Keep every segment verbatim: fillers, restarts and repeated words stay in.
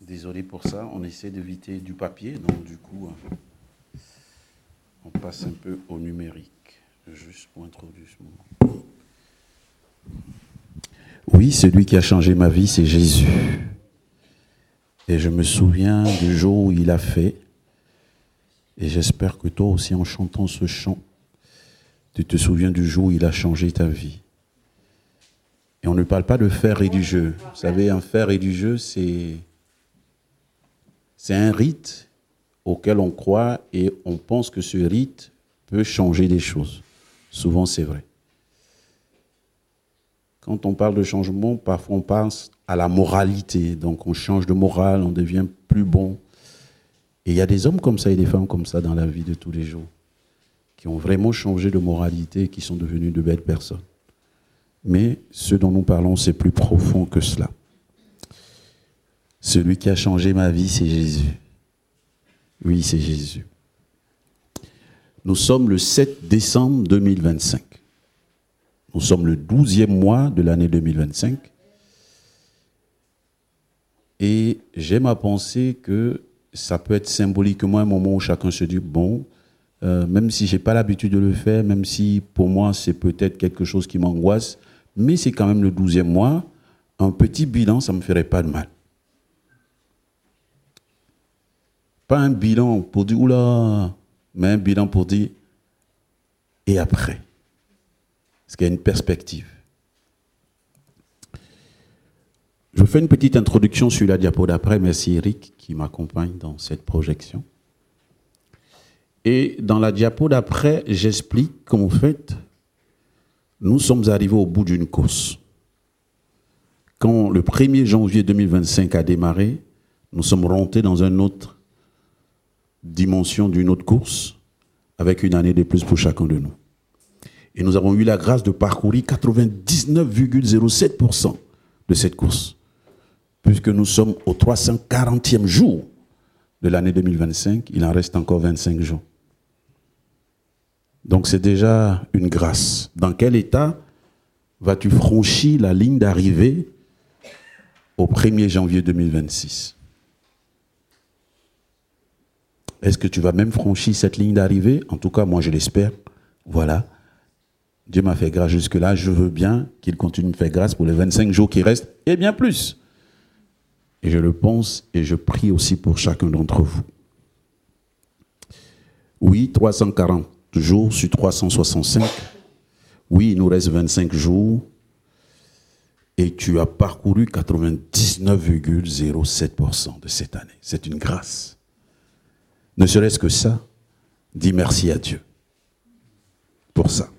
Désolé pour ça, on essaie d'éviter du papier, donc du coup, on passe un peu au numérique, juste pour introduire ce moment. Oui, celui qui a changé ma vie, c'est Jésus. Et je me souviens du jour où il a fait, et j'espère que toi aussi, en chantant ce chant, tu te souviens du jour où il a changé ta vie. Et on ne parle pas de faire religieux. Vous savez, un faire religieux, c'est... C'est un rite auquel on croit et on pense que ce rite peut changer des choses. Souvent, c'est vrai. Quand on parle de changement, parfois on pense à la moralité. Donc, on change de morale, on devient plus bon. Et il y a des hommes comme ça et des femmes comme ça dans la vie de tous les jours, qui ont vraiment changé de moralité, qui sont devenus de belles personnes. Mais ce dont nous parlons, c'est plus profond que cela. Celui qui a changé ma vie, c'est Jésus. Oui, c'est Jésus. Nous sommes le sept décembre deux mille vingt-cinq. Nous sommes le douzième mois de l'année deux mille vingt-cinq. Et j'aime à penser que ça peut être symboliquement un moment où chacun se dit, bon, euh, même si je n'ai pas l'habitude de le faire, même si pour moi c'est peut-être quelque chose qui m'angoisse, mais c'est quand même le douzième mois, un petit bilan, ça ne me ferait pas de mal. Pas un bilan pour dire, oula, mais un bilan pour dire, et après. Parce qu'il y a une perspective. Je fais une petite introduction sur la diapo d'après. Merci Eric qui m'accompagne dans cette projection. Et dans la diapo d'après, j'explique qu'en fait, nous sommes arrivés au bout d'une course. Quand le premier janvier deux mille vingt-cinq a démarré, nous sommes rentrés dans un autre dimension d'une autre course, avec une année de plus pour chacun de nous. Et nous avons eu la grâce de parcourir quatre-vingt-dix-neuf virgule zéro sept pour cent de cette course, puisque nous sommes au trois cent quarantième jour de l'année deux mille vingt-cinq, il en reste encore vingt-cinq jours. Donc c'est déjà une grâce. Dans quel état vas-tu franchir la ligne d'arrivée au premier janvier deux mille vingt-six ? Est-ce que tu vas même franchir cette ligne d'arrivée ? En tout cas, moi, je l'espère. Voilà. Dieu m'a fait grâce jusque-là. Je veux bien qu'il continue de faire grâce pour les vingt-cinq jours qui restent, et bien plus. Et je le pense et je prie aussi pour chacun d'entre vous. Oui, trois cent quarante jours sur trois cent soixante-cinq. Oui, il nous reste vingt-cinq jours. Et tu as parcouru quatre-vingt-dix-neuf virgule zéro sept pour cent de cette année. C'est une grâce. Ne serait-ce que ça, dis merci à Dieu pour ça.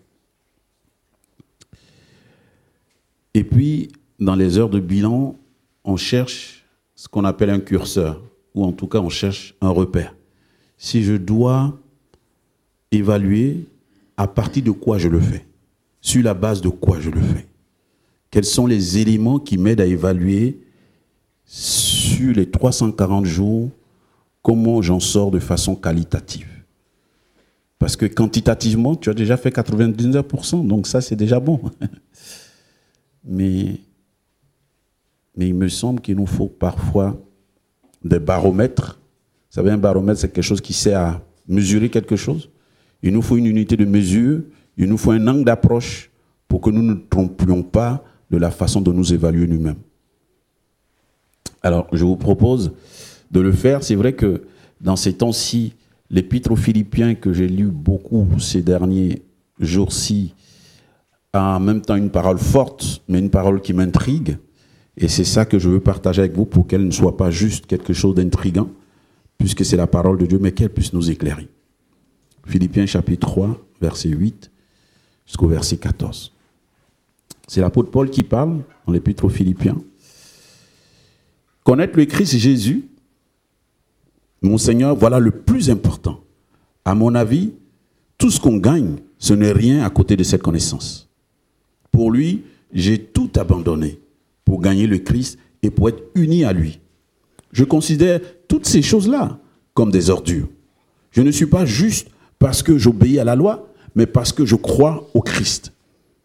Et puis, dans les heures de bilan, on cherche ce qu'on appelle un curseur, ou en tout cas, on cherche un repère. Si je dois évaluer à partir de quoi je le fais, sur la base de quoi je le fais, quels sont les éléments qui m'aident à évaluer sur les trois cent quarante jours comment j'en sors de façon qualitative. Parce que quantitativement, tu as déjà fait quatre-vingt-dix-neuf pour cent, donc ça, c'est déjà bon. Mais, mais il me semble qu'il nous faut parfois des baromètres. Vous savez, un baromètre, c'est quelque chose qui sert à mesurer quelque chose. Il nous faut une unité de mesure, il nous faut un angle d'approche pour que nous ne nous trompions pas de la façon de nous évaluer nous-mêmes. Alors, je vous propose de le faire. C'est vrai que dans ces temps-ci, l'épître aux Philippiens que j'ai lu beaucoup ces derniers jours-ci a en même temps une parole forte, mais une parole qui m'intrigue. Et c'est ça que je veux partager avec vous pour qu'elle ne soit pas juste quelque chose d'intriguant, puisque c'est la parole de Dieu, mais qu'elle puisse nous éclairer. Philippiens chapitre trois, verset huit, jusqu'au verset quatorze. C'est l'apôtre Paul qui parle dans l'épître aux Philippiens. Connaître le Christ Jésus, mon Seigneur, voilà le plus important. À mon avis, tout ce qu'on gagne, ce n'est rien à côté de cette connaissance. Pour lui, j'ai tout abandonné pour gagner le Christ et pour être uni à lui. Je considère toutes ces choses-là comme des ordures. Je ne suis pas juste parce que j'obéis à la loi, mais parce que je crois au Christ.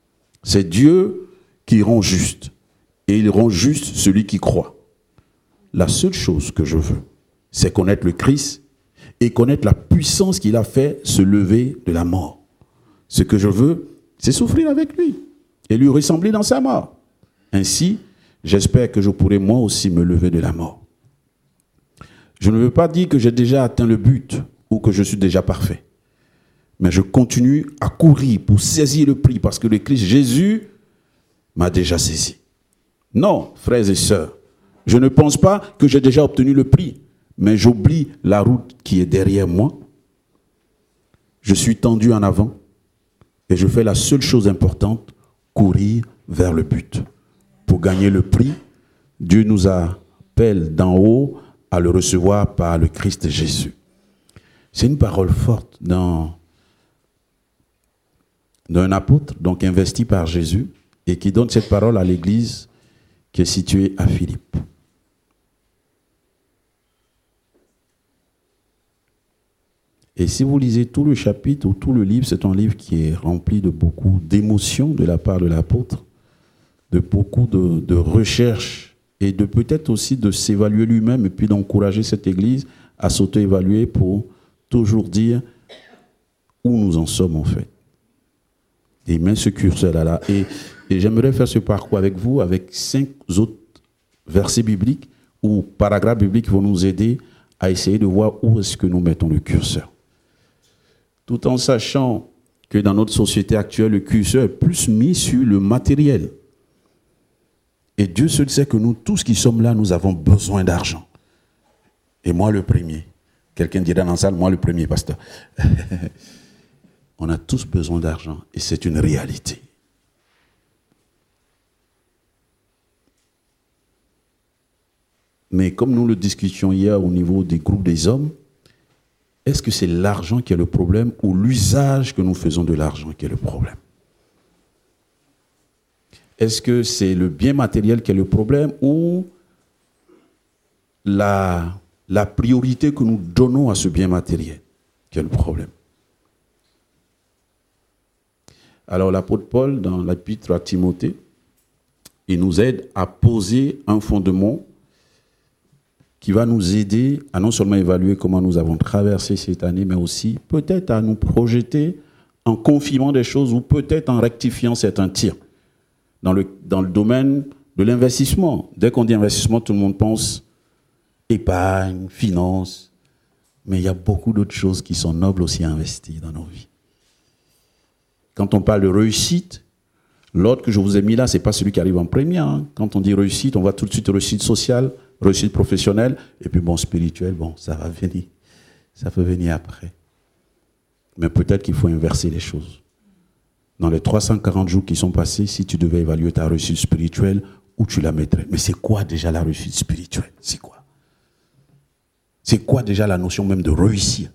C'est Dieu qui rend juste, et il rend juste celui qui croit. la seule chose que je veux, c'est connaître le Christ et connaître la puissance qu'il a fait se lever de la mort. Ce que je veux, c'est souffrir avec lui et lui ressembler dans sa mort. Ainsi, j'espère que je pourrai moi aussi me lever de la mort. Je ne veux pas dire que j'ai déjà atteint le but ou que je suis déjà parfait. Mais je continue à courir pour saisir le prix parce que le Christ Jésus m'a déjà saisi. Non, frères et sœurs, je ne pense pas que j'ai déjà obtenu le prix, mais j'oublie la route qui est derrière moi. Je suis tendu en avant et je fais la seule chose importante, courir vers le but. Pour gagner le prix, Dieu nous appelle d'en haut à le recevoir par le Christ Jésus. C'est une parole forte dans, d'un apôtre, donc investi par Jésus, et qui donne cette parole à l'église qui est située à Philippe. Et si vous lisez tout le chapitre ou tout le livre, c'est un livre qui est rempli de beaucoup d'émotions de la part de l'apôtre, de beaucoup de, de recherches et de peut-être aussi de s'évaluer lui-même et puis d'encourager cette église à s'auto-évaluer pour toujours dire où nous en sommes en fait. Et il met ce curseur là. Et, et j'aimerais faire ce parcours avec vous avec cinq autres versets bibliques ou paragraphes bibliques qui vont nous aider à essayer de voir où est-ce que nous mettons le curseur. Tout en sachant que dans notre société actuelle, le curseur est plus mis sur le matériel. Et Dieu seul sait que nous, tous qui sommes là, nous avons besoin d'argent. Et moi le premier. Quelqu'un dira dans la salle, moi le premier, pasteur. On a tous besoin d'argent et c'est une réalité. Mais comme nous le discutions hier au niveau des groupes des hommes, est-ce que c'est l'argent qui est le problème ou l'usage que nous faisons de l'argent qui est le problème? Est-ce que c'est le bien matériel qui est le problème ou la, la priorité que nous donnons à ce bien matériel qui est le problème? Alors l'apôtre Paul, dans l'épître à Timothée, il nous aide à poser un fondement qui va nous aider à non seulement évaluer comment nous avons traversé cette année, mais aussi peut-être à nous projeter en confirmant des choses ou peut-être en rectifiant certains tirs. Dans le, dans le domaine de l'investissement, dès qu'on dit investissement, tout le monde pense épargne, finance, mais il y a beaucoup d'autres choses qui sont nobles aussi à investir dans nos vies. Quand on parle de réussite, l'ordre que je vous ai mis là, ce n'est pas celui qui arrive en premier. Hein. Quand on dit réussite, on voit tout de suite réussite sociale, réussite professionnelle, et puis bon, spirituel, bon, ça va venir. Ça peut venir après. Mais peut-être qu'il faut inverser les choses. Dans les trois cent quarante jours qui sont passés, si tu devais évaluer ta réussite spirituelle, où tu la mettrais? Mais c'est quoi déjà la réussite spirituelle? C'est quoi? C'est quoi déjà la notion même de réussir?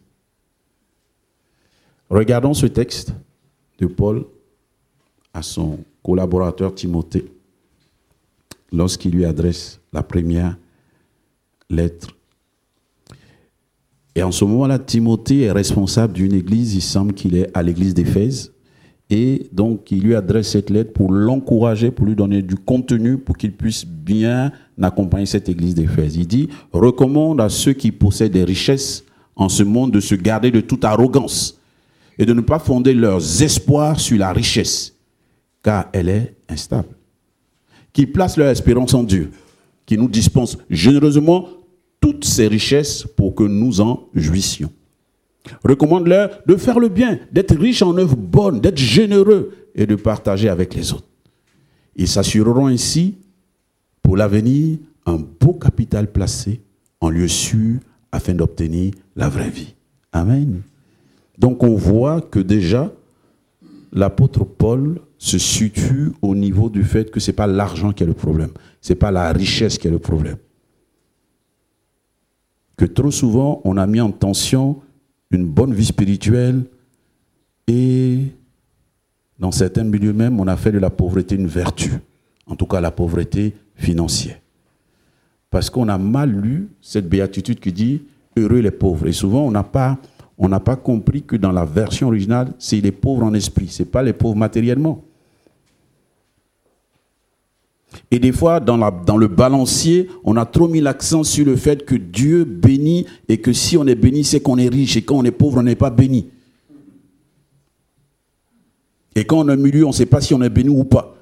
Regardons ce texte de Paul à son collaborateur Timothée lorsqu'il lui adresse la première lettre. Et en ce moment-là, Timothée est responsable d'une église, il semble qu'il est à l'église d'Éphèse, et donc il lui adresse cette lettre pour l'encourager, pour lui donner du contenu, pour qu'il puisse bien accompagner cette église d'Éphèse. Il dit, recommande à ceux qui possèdent des richesses en ce monde de se garder de toute arrogance et de ne pas fonder leurs espoirs sur la richesse, car elle est instable. Qui placent leur espérance en Dieu, qui nous dispense généreusement toutes ces richesses pour que nous en jouissions. Recommande-leur de faire le bien, d'être riches en œuvres bonnes, d'être généreux et de partager avec les autres. Ils s'assureront ainsi, pour l'avenir, un beau capital placé en lieu sûr afin d'obtenir la vraie vie. Amen. Donc on voit que déjà, l'apôtre Paul se situe au niveau du fait que ce n'est pas l'argent qui est le problème, ce n'est pas la richesse qui est le problème. Que trop souvent, on a mis en tension une bonne vie spirituelle et dans certains milieux même, on a fait de la pauvreté une vertu, en tout cas la pauvreté financière. Parce qu'on a mal lu cette béatitude qui dit « heureux les pauvres ». Et souvent, on n'a pas, on n'a pas compris que dans la version originale, c'est les pauvres en esprit, ce n'est pas les pauvres matériellement. Et des fois, dans, la, dans le balancier, on a trop mis l'accent sur le fait que Dieu bénit et que si on est béni, c'est qu'on est riche. Et quand on est pauvre, on n'est pas béni. Et quand on est au milieu, on ne sait pas si on est béni ou pas.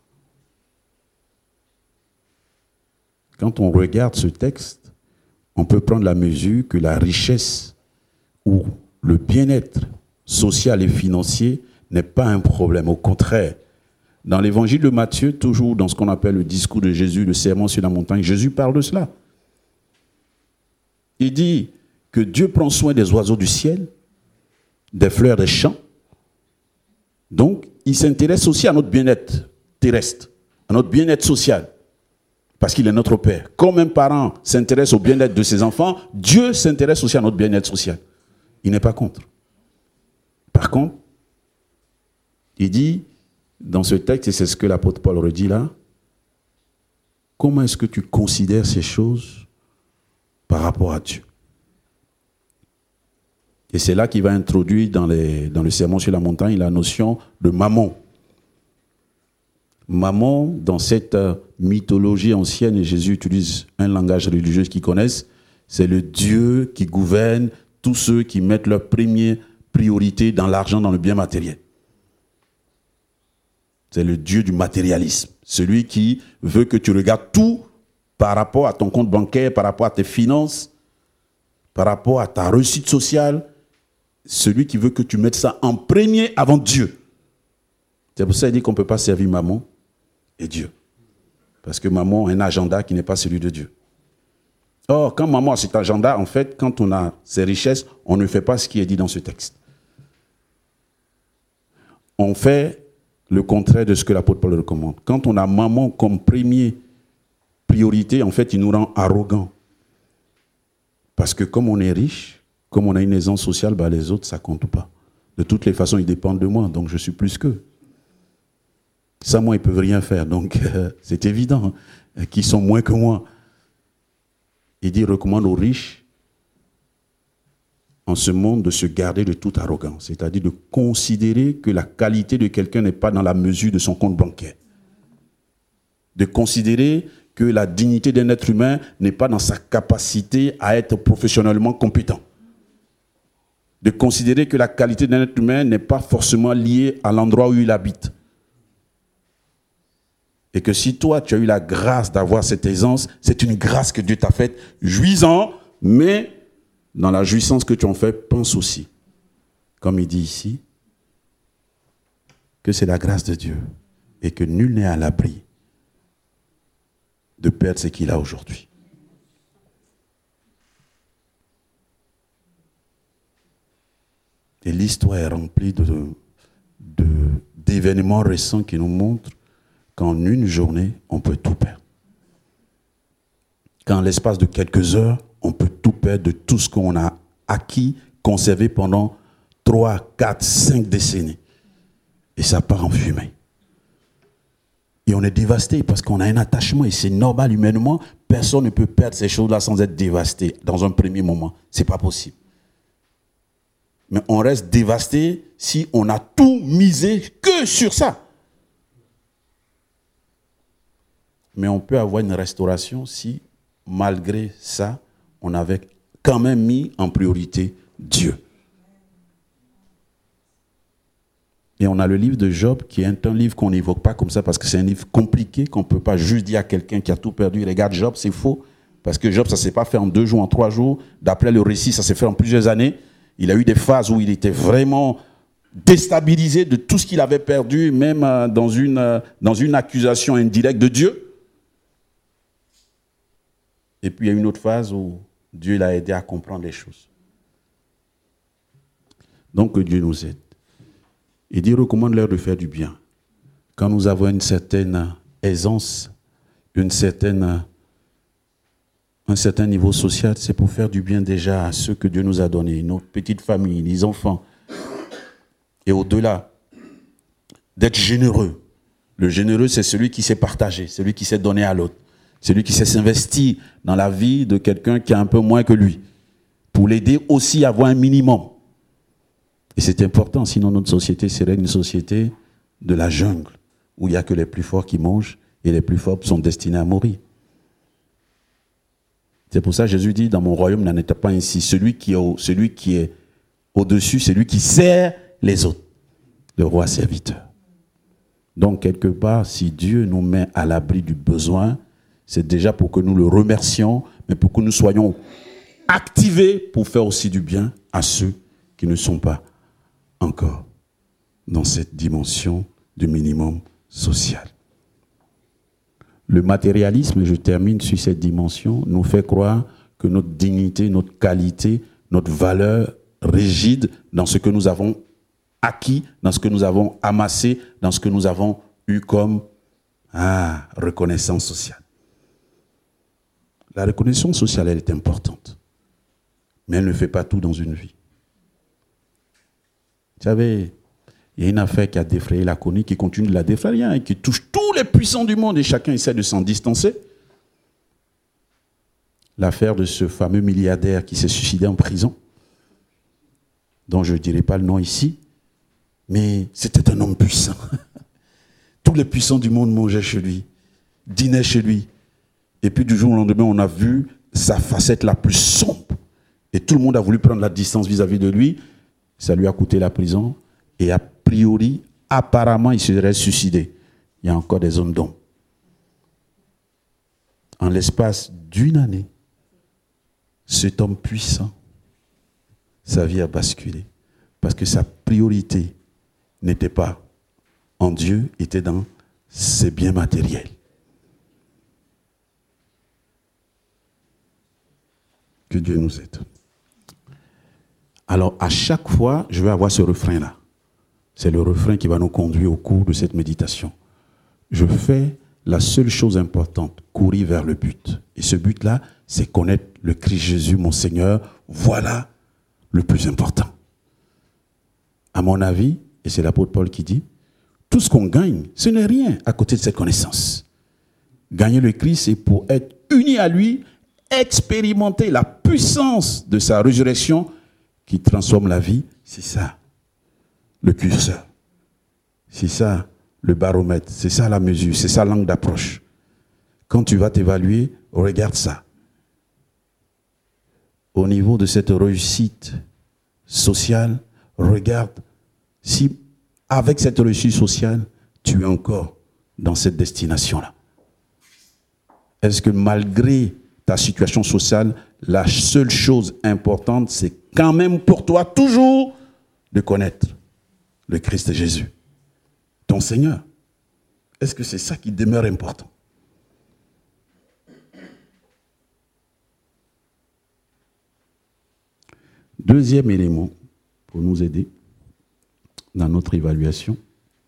Quand on regarde ce texte, on peut prendre la mesure que la richesse ou le bien-être social et financier n'est pas un problème. Au contraire, dans l'évangile de Matthieu, toujours dans ce qu'on appelle le discours de Jésus, le sermon sur la montagne, Jésus parle de cela. Il dit que Dieu prend soin des oiseaux du ciel, des fleurs des champs. Donc, il s'intéresse aussi à notre bien-être terrestre, à notre bien-être social, parce qu'il est notre Père. Comme un parent s'intéresse au bien-être de ses enfants, Dieu s'intéresse aussi à notre bien-être social. Il n'est pas contre. Par contre, il dit, dans ce texte, et c'est ce que l'apôtre Paul redit là, comment est-ce que tu considères ces choses par rapport à Dieu? Et c'est là qu'il va introduire dans, les, dans le sermon sur la montagne la notion de mammon. Mammon, dans cette mythologie ancienne, et Jésus utilise un langage religieux qu'ils connaissent, c'est le Dieu qui gouverne tous ceux qui mettent leur première priorité dans l'argent, dans le bien matériel. C'est le Dieu du matérialisme. Celui qui veut que tu regardes tout par rapport à ton compte bancaire, par rapport à tes finances, par rapport à ta réussite sociale. Celui qui veut que tu mettes ça en premier avant Dieu. C'est pour ça qu'il dit qu'on ne peut pas servir maman et Dieu. Parce que maman a un agenda qui n'est pas celui de Dieu. Or, quand maman a cet agenda, en fait, quand on a ses richesses, on ne fait pas ce qui est dit dans ce texte. On fait le contraire de ce que l'apôtre Paul recommande. Quand on a maman comme première priorité, en fait, il nous rend arrogants. Parce que comme on est riche, comme on a une aisance sociale, bah les autres, ça ne compte pas. De toutes les façons, ils dépendent de moi, donc je suis plus qu'eux. Ça, moi, ils ne peuvent rien faire, donc euh, c'est évident hein, qu'ils sont moins que moi. Il dit, il recommande aux riches, en ce monde, de se garder de toute arrogance, c'est-à-dire de considérer que la qualité de quelqu'un n'est pas dans la mesure de son compte bancaire. De considérer que la dignité d'un être humain n'est pas dans sa capacité à être professionnellement compétent. De considérer que la qualité d'un être humain n'est pas forcément liée à l'endroit où il habite. Et que si toi, tu as eu la grâce d'avoir cette aisance, c'est une grâce que Dieu t'a faite, jouissant, mais dans la jouissance que tu en fais, pense aussi, comme il dit ici, que c'est la grâce de Dieu et que nul n'est à l'abri de perdre ce qu'il a aujourd'hui. Et l'histoire est remplie de, de, d'événements récents qui nous montrent qu'en une journée, on peut tout perdre. Qu'en l'espace de quelques heures, on peut tout perdre de tout ce qu'on a acquis, conservé pendant trois, quatre, cinq décennies. Et ça part en fumée. Et on est dévasté parce qu'on a un attachement et c'est normal humainement. Personne ne peut perdre ces choses-là sans être dévasté dans un premier moment. Ce n'est pas possible. Mais on reste dévasté si on a tout misé que sur ça. Mais on peut avoir une restauration si, malgré ça, on avait quand même mis en priorité Dieu. Et on a le livre de Job, qui est un livre qu'on n'évoque pas comme ça, parce que c'est un livre compliqué, qu'on ne peut pas juste dire à quelqu'un qui a tout perdu, regarde Job, c'est faux. Parce que Job, ça ne s'est pas fait en deux jours, en trois jours. D'après le récit, ça s'est fait en plusieurs années. Il a eu des phases où il était vraiment déstabilisé de tout ce qu'il avait perdu, même dans une, dans une accusation indirecte de Dieu. Et puis il y a une autre phase où Dieu l'a aidé à comprendre les choses. Donc que Dieu nous aide. Il dit, recommande-leur de faire du bien. Quand nous avons une certaine aisance, une certaine, un certain niveau social, c'est pour faire du bien déjà à ceux que Dieu nous a donnés, notre petite famille, les enfants. Et au-delà, d'être généreux. Le généreux, c'est celui qui sait partager, celui qui sait donner à l'autre. Celui qui sait s'investir dans la vie de quelqu'un qui a un peu moins que lui, pour l'aider aussi à avoir un minimum. Et c'est important, sinon notre société serait une société de la jungle, où il n'y a que les plus forts qui mangent et les plus forts sont destinés à mourir. C'est pour ça que Jésus dit, dans mon royaume, n'en est pas ainsi. Celui qui est, au, celui qui est au-dessus, c'est lui qui sert les autres. Le roi serviteur. Donc, quelque part, si Dieu nous met à l'abri du besoin, c'est déjà pour que nous le remercions, mais pour que nous soyons activés pour faire aussi du bien à ceux qui ne sont pas encore dans cette dimension du minimum social. Le matérialisme, et je termine sur cette dimension, nous fait croire que notre dignité, notre qualité, notre valeur réside dans ce que nous avons acquis, dans ce que nous avons amassé, dans ce que nous avons eu comme ah, reconnaissance sociale. La reconnaissance sociale, elle est importante, mais elle ne fait pas tout dans une vie. Vous savez, il y a une affaire qui a défrayé la chronique, qui continue de la défrayer, hein, qui touche tous les puissants du monde et chacun essaie de s'en distancer. L'affaire de ce fameux milliardaire qui s'est suicidé en prison, dont je ne dirai pas le nom ici, mais c'était un homme puissant. Tous les puissants du monde mangeaient chez lui, dînaient chez lui. Et puis du jour au lendemain, on a vu sa facette la plus sombre. Et tout le monde a voulu prendre la distance vis-à-vis de lui. Ça lui a coûté la prison. Et a priori, apparemment, il serait suicidé. Il y a encore des hommes d'ombre. En l'espace d'une année, cet homme puissant, sa vie a basculé. Parce que sa priorité n'était pas en Dieu, était dans ses biens matériels. Que Dieu nous aide. Alors, à chaque fois, je vais avoir ce refrain-là. C'est le refrain qui va nous conduire au cours de cette méditation. Je fais la seule chose importante, courir vers le but. Et ce but-là, c'est connaître le Christ Jésus, mon Seigneur. Voilà le plus important. À mon avis, et c'est l'apôtre Paul qui dit, tout ce qu'on gagne, ce n'est rien à côté de cette connaissance. Gagner le Christ, c'est pour être uni à lui, expérimenter la puissance de sa résurrection qui transforme la vie. C'est ça, le curseur. C'est ça, le baromètre. C'est ça, la mesure. C'est ça, l'angle d'approche. Quand tu vas t'évaluer, regarde ça. Au niveau de cette réussite sociale, regarde si, avec cette réussite sociale, tu es encore dans cette destination-là. Est-ce que malgré ta situation sociale, la seule chose importante, c'est quand même pour toi toujours de connaître le Christ Jésus, ton Seigneur. Est-ce que c'est ça qui demeure important? Deuxième élément pour nous aider dans notre évaluation,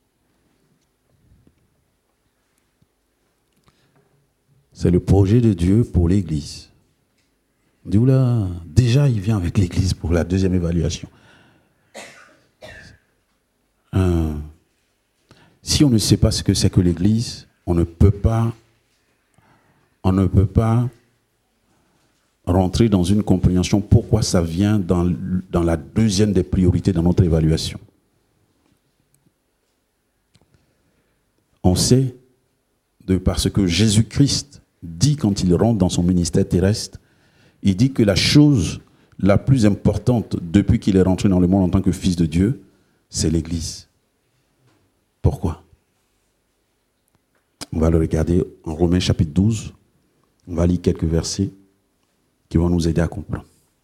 c'est le projet de Dieu pour l'Église. On dit, oula, déjà il vient avec l'Église pour la deuxième évaluation. Euh, si on ne sait pas ce que c'est que l'Église, on ne peut pas, on ne peut pas rentrer dans une compréhension pourquoi ça vient dans, dans la deuxième des priorités dans notre évaluation. On sait, de, parce que Jésus-Christ dit quand il rentre dans son ministère terrestre, il dit que la chose la plus importante depuis qu'il est rentré dans le monde en tant que fils de Dieu, c'est l'Église. Pourquoi? On va le regarder en Romains chapitre douze. On va lire quelques versets qui vont nous aider à comprendre.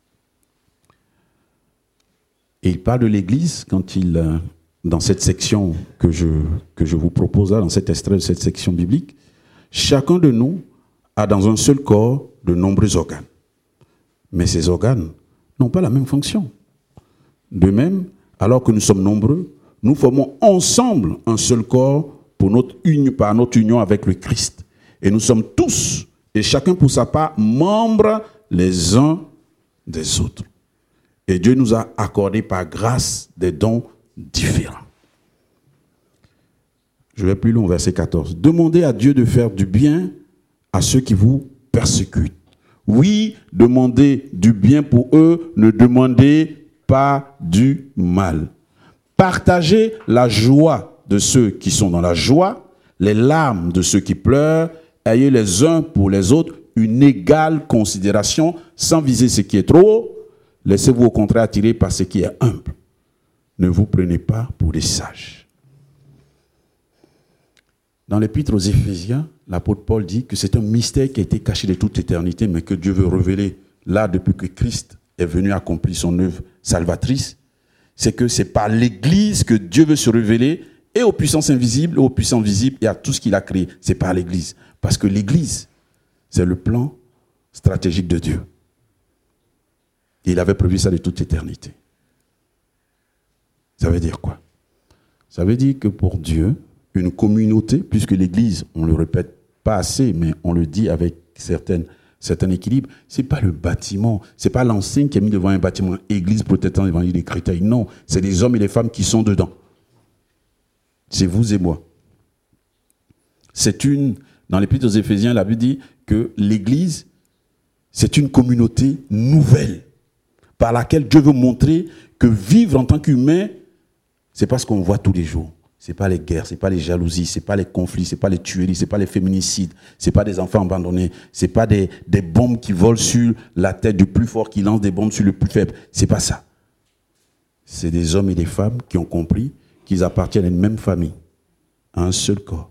Et il parle de l'Église quand il, dans cette section que je, que je vous propose là, dans cet extrait de cette section biblique, chacun de nous a dans un seul corps de nombreux organes. Mais ces organes n'ont pas la même fonction. De même, alors que nous sommes nombreux, nous formons ensemble un seul corps pour notre union, par notre union avec le Christ. Et nous sommes tous, et chacun pour sa part, membres les uns des autres. Et Dieu nous a accordé par grâce des dons différents. Je vais plus loin, verset quatorze. Demandez à Dieu de faire du bien à ceux qui vous persécutent. Oui, demandez du bien pour eux, ne demandez pas du mal. Partagez la joie de ceux qui sont dans la joie, les larmes de ceux qui pleurent, ayez les uns pour les autres une égale considération, sans viser ce qui est trop haut, laissez-vous au contraire attirer par ce qui est humble. Ne vous prenez pas pour des sages. Dans l'épître aux Éphésiens, l'apôtre Paul dit que c'est un mystère qui a été caché de toute éternité, mais que Dieu veut révéler là depuis que Christ est venu accomplir son œuvre salvatrice. C'est que c'est par l'Église que Dieu veut se révéler et aux puissances invisibles, et aux puissances visibles et à tout ce qu'il a créé. C'est par l'Église. Parce que l'Église, c'est le plan stratégique de Dieu. Et il avait prévu ça de toute éternité. Ça veut dire quoi? Ça veut dire que pour Dieu, une communauté, puisque l'Église, on ne le répète pas assez, mais on le dit avec certaines, certain équilibre, ce n'est pas le bâtiment, ce n'est pas l'enseigne qui est mis devant un bâtiment, Église protestante, évangile des chrétiens. Non, c'est les hommes et les femmes qui sont dedans. C'est vous et moi. C'est une, dans l'Épître aux Éphésiens, la Bible dit que l'Église, c'est une communauté nouvelle, par laquelle Dieu veut montrer que vivre en tant qu'humain, c'est pas ce qu'on voit tous les jours. C'est pas les guerres, c'est pas les jalousies, c'est pas les conflits, c'est pas les tueries, c'est pas les féminicides, c'est pas des enfants abandonnés, c'est pas des, des bombes qui volent sur la tête du plus fort qui lance des bombes sur le plus faible. C'est pas ça. C'est des hommes et des femmes qui ont compris qu'ils appartiennent à une même famille, à un seul corps.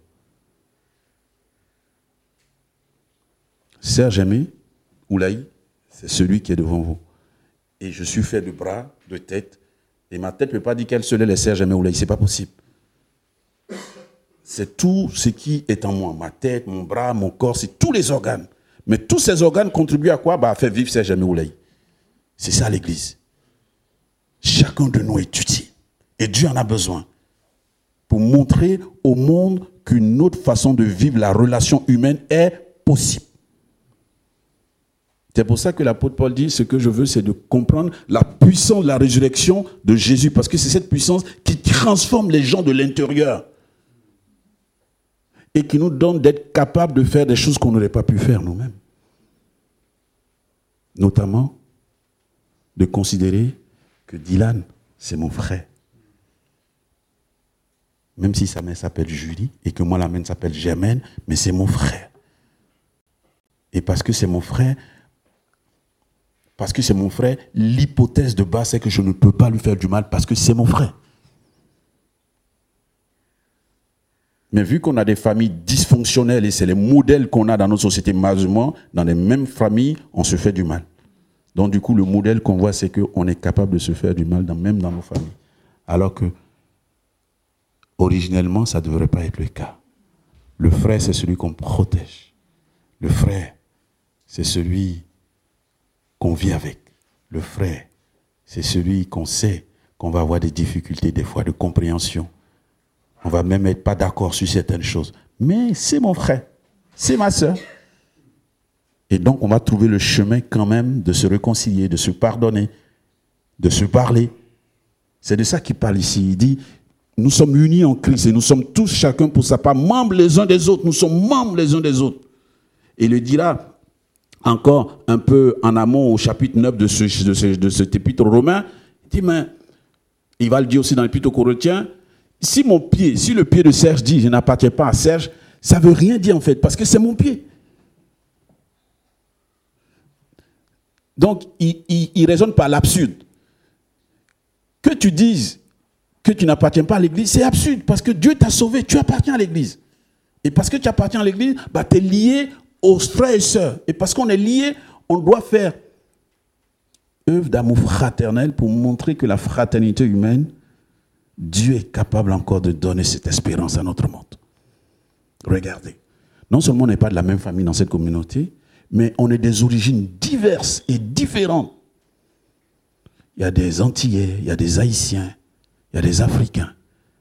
Serge Aimé Oulaï, c'est celui qui est devant vous. Et je suis fait de bras, de tête, et ma tête ne peut pas dire qu'elle seule est Serge Aimé Oulaï, c'est pas possible. C'est tout ce qui est en moi, ma tête, mon bras, mon corps, c'est tous les organes. Mais tous ces organes contribuent à quoi? Bah, à faire vivre Serge Aimé Oulaï. C'est ça l'Église. Chacun de nous est utile. Et Dieu en a besoin pour montrer au monde qu'une autre façon de vivre la relation humaine est possible. C'est pour ça que l'apôtre Paul dit, ce que je veux, c'est de comprendre la puissance de la résurrection de Jésus, parce que c'est cette puissance qui transforme les gens de l'intérieur et qui nous donne d'être capables de faire des choses qu'on n'aurait pas pu faire nous-mêmes. Notamment, de considérer que Dylan, c'est mon frère. Même si sa mère s'appelle Julie et que moi, la mienne s'appelle Germaine, mais c'est mon frère. Et parce que c'est mon frère, Parce que c'est mon frère, l'hypothèse de base, c'est que je ne peux pas lui faire du mal parce que c'est mon frère. Mais vu qu'on a des familles dysfonctionnelles et c'est les modèles qu'on a dans notre société, malheureusement, dans les mêmes familles, on se fait du mal. Donc du coup, le modèle qu'on voit, c'est qu'on est capable de se faire du mal, dans, même dans nos familles. Alors que, originellement, ça ne devrait pas être le cas. Le frère, c'est celui qu'on protège. Le frère, c'est celui qu'on vit avec. Le frère, c'est celui qu'on sait qu'on va avoir des difficultés, des fois de compréhension. On va même être pas d'accord sur certaines choses. Mais c'est mon frère, c'est ma soeur. Et donc, on va trouver le chemin quand même de se réconcilier, de se pardonner, de se parler. C'est de ça qu'il parle ici. Il dit, nous sommes unis en Christ et nous sommes tous chacun pour sa part, membres les uns des autres. Nous sommes membres les uns des autres. Et il le dira encore un peu en amont au chapitre neuf de, ce, de, ce, de cet épître romain. Il dit, mais il va le dire aussi dans l'épître aux Corinthiens, si mon pied, si le pied de Serge dit, je n'appartiens pas à Serge, ça ne veut rien dire en fait, parce que c'est mon pied. Donc, il, il, il raisonne par l'absurde. Que tu dises que tu n'appartiens pas à l'église, c'est absurde, parce que Dieu t'a sauvé, tu appartiens à l'église. Et parce que tu appartiens à l'église, bah, tu es lié aux frères et sœurs. Et parce qu'on est liés, on doit faire œuvre d'amour fraternel pour montrer que la fraternité humaine, Dieu est capable encore de donner cette espérance à notre monde. Regardez. Non seulement on n'est pas de la même famille dans cette communauté, mais on est des origines diverses et différentes. Il y a des Antillais, il y a des Haïtiens, il y a des Africains.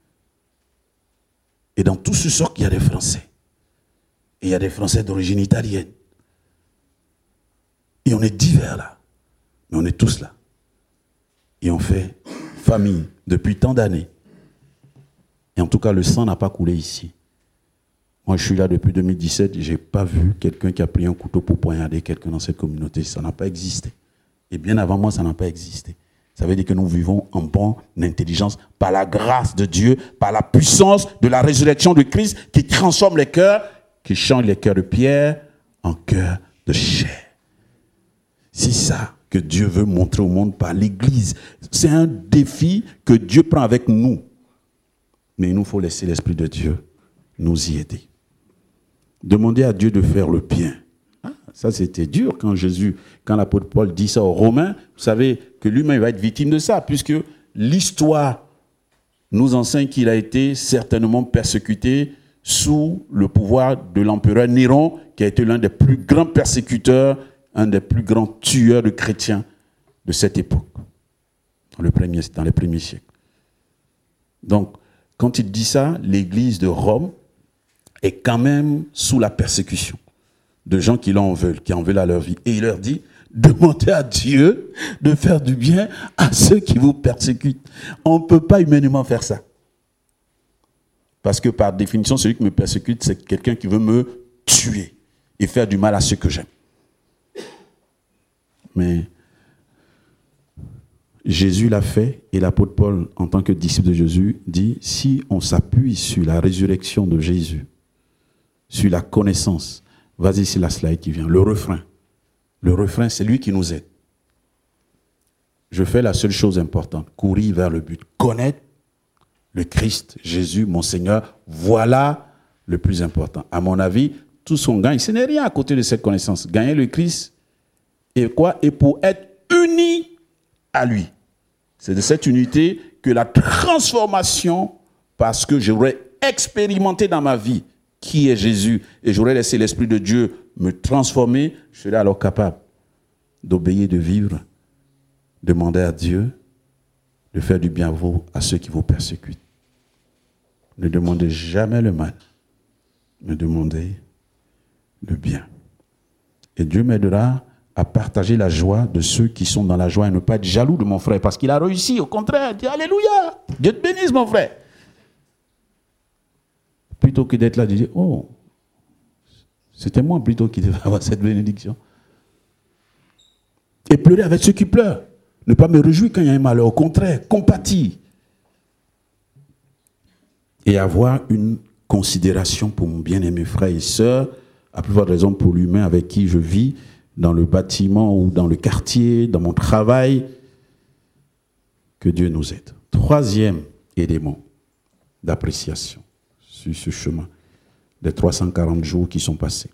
Et dans tout ce sort, il y a des Français. Et il y a des Français d'origine italienne. Et on est divers là. Mais on est tous là. Et on fait famille depuis tant d'années. Et en tout cas, le sang n'a pas coulé ici. Moi, je suis là depuis deux mille dix-sept. Je n'ai pas vu quelqu'un qui a pris un couteau pour poignarder quelqu'un dans cette communauté. Ça n'a pas existé. Et bien avant moi, ça n'a pas existé. Ça veut dire que nous vivons en bonne intelligence par la grâce de Dieu, par la puissance de la résurrection de Christ qui transforme les cœurs, qui change les cœurs de pierre en cœurs de chair. C'est ça que Dieu veut montrer au monde par l'Église. C'est un défi que Dieu prend avec nous. Mais il nous faut laisser l'Esprit de Dieu nous y aider. Demander à Dieu de faire le bien. Ah, ça, c'était dur quand Jésus, quand l'apôtre Paul dit ça aux Romains. Vous savez que lui-même va être victime de ça, puisque l'histoire nous enseigne qu'il a été certainement persécuté sous le pouvoir de l'empereur Néron, qui a été l'un des plus grands persécuteurs, un des plus grands tueurs de chrétiens de cette époque, dans, le premier, dans les premiers siècles. Donc, quand il dit ça, l'Église de Rome est quand même sous la persécution de gens qui l'en veulent, qui en veulent à leur vie. Et il leur dit, demandez à Dieu de faire du bien à ceux qui vous persécutent. On ne peut pas humainement faire ça. Parce que par définition, celui qui me persécute, c'est quelqu'un qui veut me tuer et faire du mal à ceux que j'aime. Mais Jésus l'a fait et l'apôtre Paul, en tant que disciple de Jésus, dit, si on s'appuie sur la résurrection de Jésus, sur la connaissance, vas-y, c'est la slide qui vient, le refrain. Le refrain, c'est lui qui nous aide. Je fais la seule chose importante, courir vers le but, connaître le Christ, Jésus, mon Seigneur, voilà le plus important. À mon avis, tout ce qu'on gagne, ce n'est rien à côté de cette connaissance. Gagner le Christ, et quoi? Et pour être unis à lui. C'est de cette unité que la transformation, parce que j'aurais expérimenté dans ma vie qui est Jésus, et j'aurais laissé l'Esprit de Dieu me transformer, je serais alors capable d'obéir, de vivre, demander à Dieu de faire du bien à vous, à ceux qui vous persécutent. Ne demandez jamais le mal, mais demandez le bien. Et Dieu m'aidera à partager la joie de ceux qui sont dans la joie et ne pas être jaloux de mon frère, parce qu'il a réussi, au contraire, dit alléluia, Dieu te bénisse mon frère. Plutôt que d'être là, de dire, oh, c'était moi plutôt qui devais avoir cette bénédiction. Et pleurer avec ceux qui pleurent. Ne pas me réjouir quand il y a un malheur, au contraire, compatir. Et avoir une considération pour mon bien-aimé frère et sœur, à plus forte raison pour l'humain avec qui je vis, dans le bâtiment ou dans le quartier, dans mon travail. Que Dieu nous aide. Troisième élément d'appréciation sur ce chemin des trois cent quarante jours qui sont passés.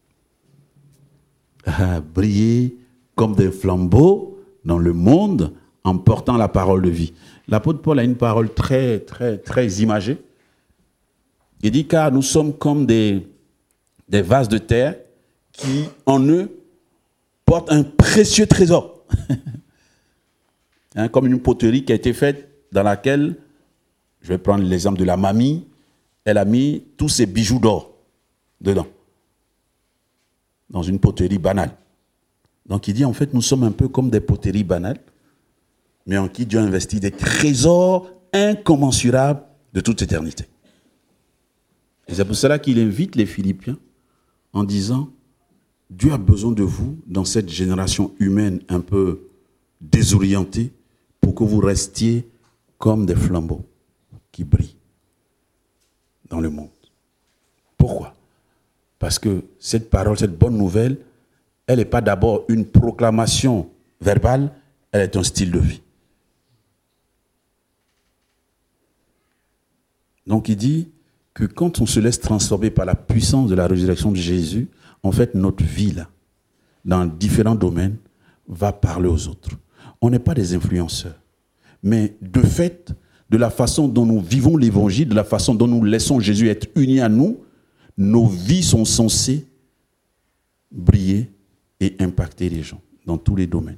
Ah, briller comme des flambeaux dans le monde en portant la parole de vie. L'apôtre Paul a une parole très, très, très imagée. Il dit, car nous sommes comme des, des vases de terre qui, en eux, portent un précieux trésor. Hein, comme une poterie qui a été faite dans laquelle, je vais prendre l'exemple de la mamie, elle a mis tous ses bijoux d'or dedans, dans une poterie banale. Donc il dit, en fait, nous sommes un peu comme des poteries banales, mais en qui Dieu a investi des trésors incommensurables de toute éternité. Et c'est pour cela qu'il invite les Philippiens en disant, Dieu a besoin de vous dans cette génération humaine un peu désorientée pour que vous restiez comme des flambeaux qui brillent dans le monde. Pourquoi? Parce que cette parole, cette bonne nouvelle, elle n'est pas d'abord une proclamation verbale, elle est un style de vie. Donc il dit que quand on se laisse transformer par la puissance de la résurrection de Jésus, en fait notre vie là, dans différents domaines, va parler aux autres. On n'est pas des influenceurs, mais de fait, de la façon dont nous vivons l'évangile, de la façon dont nous laissons Jésus être uni à nous, nos vies sont censées briller et impacter les gens dans tous les domaines.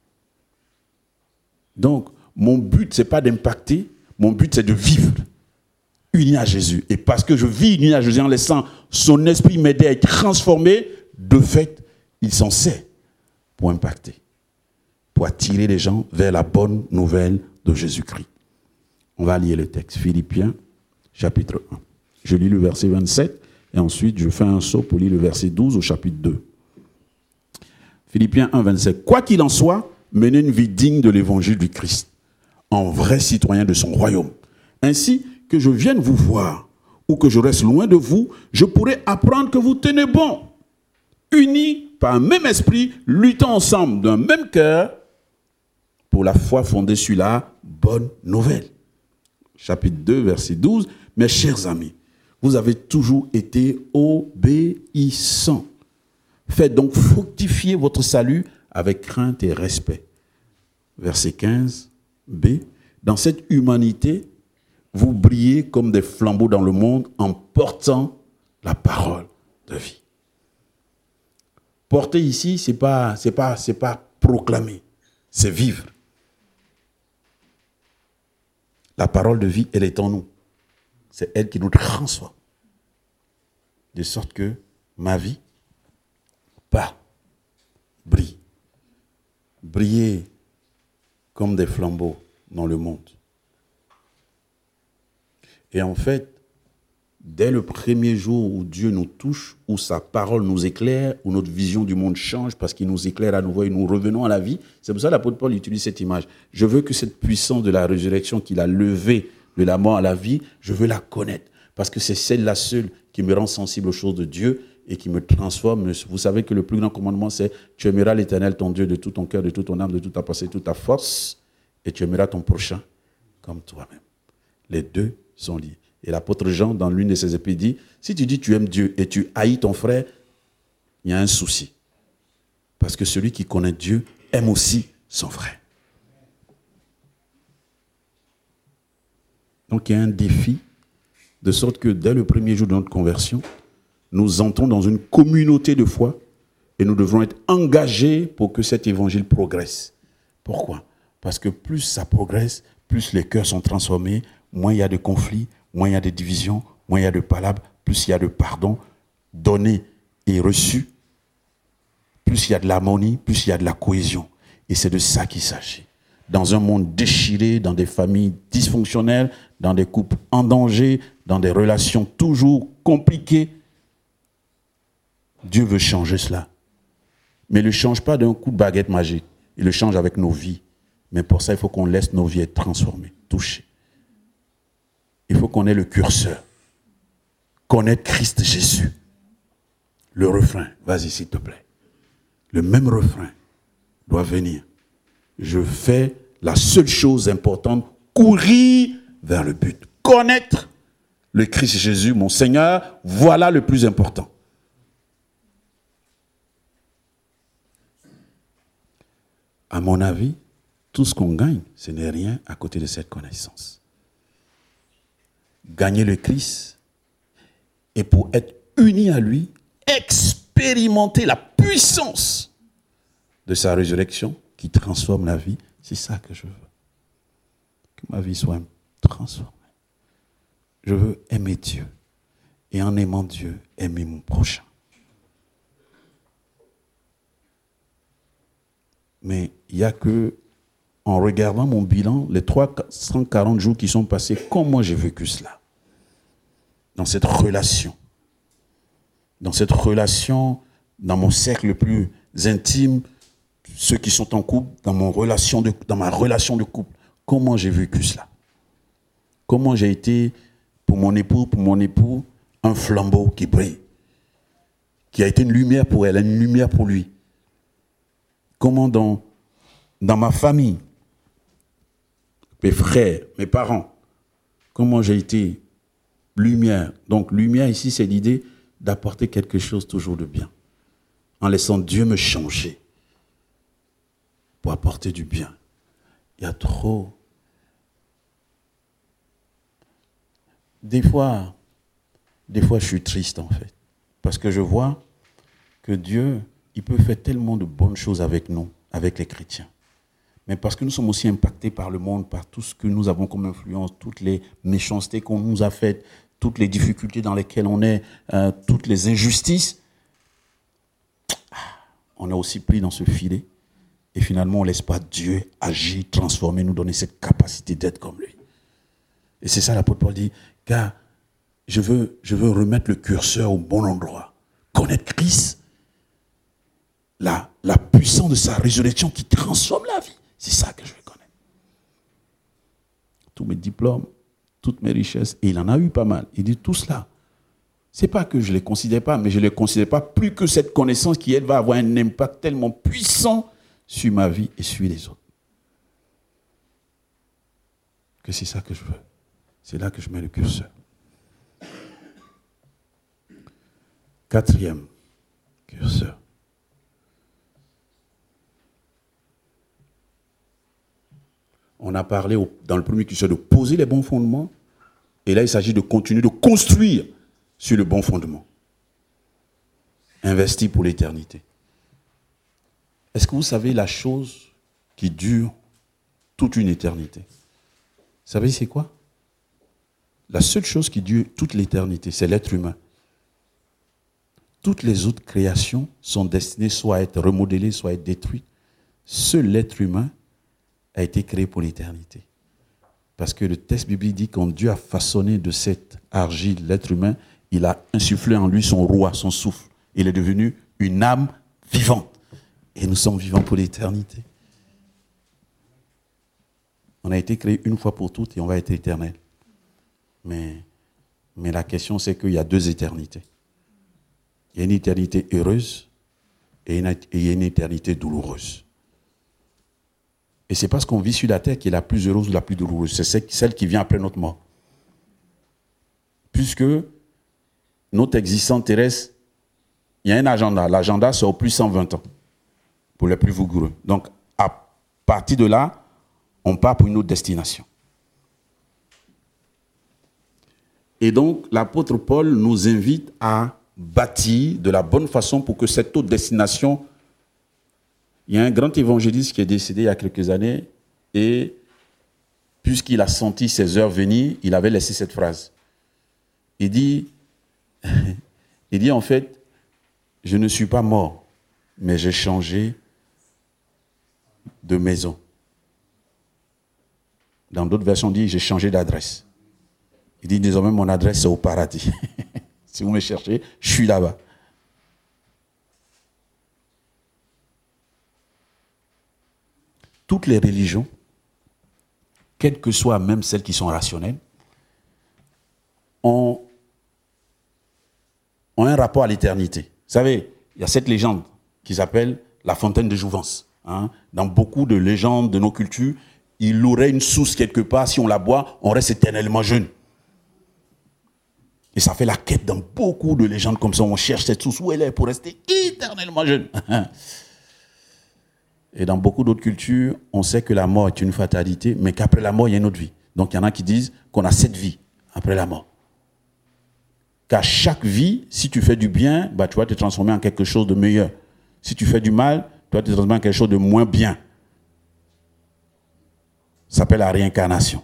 Donc, mon but, ce n'est pas d'impacter, mon but, c'est de vivre uni à Jésus. Et parce que je vis uni à Jésus en laissant son esprit m'aider à être transformé, de fait, il s'en sert pour impacter, pour attirer les gens vers la bonne nouvelle de Jésus-Christ. On va lire le texte, Philippiens, chapitre un. Je lis le verset vingt-sept, et ensuite je fais un saut pour lire le verset douze au chapitre deux. Philippiens un, vingt-sept. Quoi qu'il en soit, mener une vie digne de l'évangile du Christ, en vrai citoyen de son royaume. Ainsi que je vienne vous voir ou que je reste loin de vous, je pourrai apprendre que vous tenez bon, unis par un même esprit, luttant ensemble d'un même cœur pour la foi fondée sur la bonne nouvelle. Chapitre deux, verset douze. Mes chers amis, vous avez toujours été obéissants. Faites donc fructifier votre salut avec crainte et respect. Verset quinze b. Dans cette humanité, vous brillez comme des flambeaux dans le monde en portant la parole de vie. Porter ici, ce n'est pas, c'est pas, c'est pas proclamer, c'est vivre. La parole de vie, elle est en nous. C'est elle qui nous transforme. De sorte que ma vie, pas, brille. Briller comme des flambeaux dans le monde. Et en fait, dès le premier jour où Dieu nous touche, où sa parole nous éclaire, où notre vision du monde change parce qu'il nous éclaire à nouveau et nous revenons à la vie, c'est pour ça que l'apôtre Paul utilise cette image. Je veux que cette puissance de la résurrection qu'il a levée de la mort à la vie, je veux la connaître. Parce que c'est celle-là seule qui me rend sensible aux choses de Dieu et qui me transforme. Vous savez que le plus grand commandement, c'est « Tu aimeras l'Éternel, ton Dieu, de tout ton cœur, de toute ton âme, de toute ta pensée, de toute ta force, et tu aimeras ton prochain comme toi-même. » Les deux sont liés. Et l'apôtre Jean, dans l'une de ses épîtres, dit, si tu dis tu aimes Dieu et tu haïs ton frère, il y a un souci. Parce que celui qui connaît Dieu aime aussi son frère. Donc il y a un défi, de sorte que dès le premier jour de notre conversion, nous entrons dans une communauté de foi et nous devrons être engagés pour que cet évangile progresse. Pourquoi? Parce que plus ça progresse, plus les cœurs sont transformés, moins il y a de conflits, moins il y a de divisions, moins il y a de palabres, plus il y a de pardon donné et reçu, plus il y a de l'harmonie, plus il y a de la cohésion. Et c'est de ça qu'il s'agit. Dans un monde déchiré, dans des familles dysfonctionnelles, dans des couples en danger, dans des relations toujours compliquées, Dieu veut changer cela. Mais il ne le change pas d'un coup de baguette magique. Il le change avec nos vies. Mais pour ça, il faut qu'on laisse nos vies être transformées, touchées. Il faut qu'on ait le curseur. Connaître Christ Jésus. Le refrain, vas-y s'il te plaît. Le même refrain doit venir. Je fais la seule chose importante, courir vers le but. Connaître le Christ Jésus, mon Seigneur, voilà le plus important. À mon avis, tout ce qu'on gagne, ce n'est rien à côté de cette connaissance. Gagner le Christ et pour être uni à lui, expérimenter la puissance de sa résurrection qui transforme la vie, c'est ça que je veux. Que ma vie soit transformée. Je veux aimer Dieu et en aimant Dieu, aimer mon prochain. Mais il n'y a que, en regardant mon bilan, les trois cent quarante jours qui sont passés, comment j'ai vécu cela? Dans cette relation. Dans cette relation, dans mon cercle le plus intime, ceux qui sont en couple, dans, mon relation de, dans ma relation de couple, comment j'ai vécu cela? Comment j'ai été, pour mon époux, pour mon époux, un flambeau qui brille, qui a été une lumière pour elle, une lumière pour lui. Comment dans, dans ma famille, mes frères, mes parents, comment j'ai été lumière. Donc lumière ici, c'est l'idée d'apporter quelque chose toujours de bien, en laissant Dieu me changer pour apporter du bien. Il y a trop. Des fois, des fois je suis triste en fait, parce que je vois que Dieu, il peut faire tellement de bonnes choses avec nous, avec les chrétiens. Mais parce que nous sommes aussi impactés par le monde, par tout ce que nous avons comme influence, toutes les méchancetés qu'on nous a faites, toutes les difficultés dans lesquelles on est, euh, toutes les injustices, on est aussi pris dans ce filet. Et finalement, on ne laisse pas Dieu agir, transformer, nous donner cette capacité d'être comme lui. Et c'est ça l'apôtre Paul dit, car je veux, je veux remettre le curseur au bon endroit. Connaître Christ, la la puissance de sa résurrection qui transforme la vie. C'est ça que je veux connaître. Tous mes diplômes, toutes mes richesses, et il en a eu pas mal. Il dit tout cela. Ce n'est pas que je ne les considère pas, mais je ne les considère pas plus que cette connaissance qui, elle, va avoir un impact tellement puissant sur ma vie et sur les autres. Que c'est ça que je veux. C'est là que je mets le curseur. Quatrième curseur. On a parlé au, dans le premier curseur de poser les bons fondements. Et là, il s'agit de continuer de construire sur le bon fondement. Investir pour l'éternité. Est-ce que vous savez la chose qui dure toute une éternité? Vous savez c'est quoi? La seule chose qui dure toute l'éternité, c'est l'être humain. Toutes les autres créations sont destinées soit à être remodelées, soit à être détruites. Seul l'être humain a été créé pour l'éternité. Parce que le texte biblique dit quand Dieu a façonné de cette argile l'être humain, il a insufflé en lui son roi, son souffle. Il est devenu une âme vivante. Et nous sommes vivants pour l'éternité. On a été créé une fois pour toutes et on va être éternel. Mais, mais la question, c'est qu'il y a deux éternités. Il y a une éternité heureuse et, une, et il y a une éternité douloureuse. Et c'est parce qu'on vit sur la terre qui est la plus heureuse ou la plus douloureuse. C'est celle qui vient après notre mort. Puisque notre existence terrestre, il y a un agenda. L'agenda, c'est au plus cent vingt ans. Pour les plus vigoureux. Donc, à partir de là, on part pour une autre destination. Et donc, l'apôtre Paul nous invite à bâtir de la bonne façon pour que cette autre destination... Il y a un grand évangéliste qui est décédé il y a quelques années et puisqu'il a senti ses heures venir, il avait laissé cette phrase. Il dit, il dit en fait, je ne suis pas mort, mais j'ai changé de maison. Dans d'autres versions, on dit, j'ai changé d'adresse. Il dit, désormais, mon adresse, c'est au paradis. Si vous me cherchez, je suis là-bas. Toutes les religions, quelles que soient même celles qui sont rationnelles, ont, ont un rapport à l'éternité. Vous savez, il y a cette légende qui s'appelle la fontaine de jouvence. Hein. Dans beaucoup de légendes de nos cultures, il aurait une source quelque part, si on la boit, on reste éternellement jeune. Et ça fait la quête dans beaucoup de légendes comme ça, on cherche cette source où elle est pour rester éternellement jeune. Et dans beaucoup d'autres cultures, on sait que la mort est une fatalité, mais qu'après la mort, il y a une autre vie. Donc il y en a qui disent qu'on a cette vie après la mort. Qu'à chaque vie, si tu fais du bien, bah, tu vas te transformer en quelque chose de meilleur. Si tu fais du mal, tu vas te transformer en quelque chose de moins bien. Ça s'appelle la réincarnation.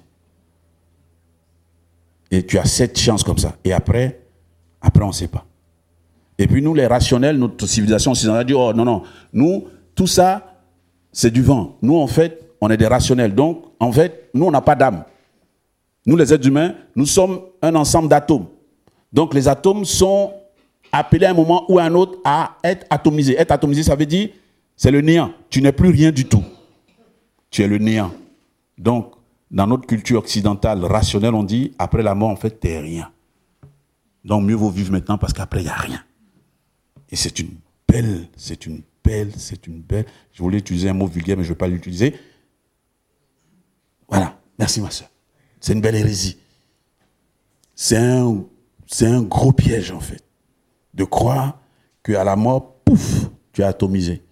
Et tu as cette chance comme ça. Et après, après on ne sait pas. Et puis nous, les rationnels, notre civilisation occidentale dit, oh non, non, nous, tout ça, c'est du vent. Nous, en fait, on est des rationnels. Donc, en fait, nous, on n'a pas d'âme. Nous, les êtres humains, nous sommes un ensemble d'atomes. Donc, les atomes sont appelés à un moment ou à un autre à être atomisés. Être atomisé, ça veut dire, c'est le néant. Tu n'es plus rien du tout. Tu es le néant. Donc, dans notre culture occidentale rationnelle, on dit, après la mort, en fait, tu n'es rien. Donc, mieux vaut vivre maintenant parce qu'après, il n'y a rien. Et c'est une belle, c'est une belle, c'est une belle. Je voulais utiliser un mot vulgaire, mais je ne vais pas l'utiliser. Voilà. Merci, ma soeur. C'est une belle hérésie. C'est un, c'est un gros piège, en fait, de croire qu'à la mort, pouf, tu es atomisé.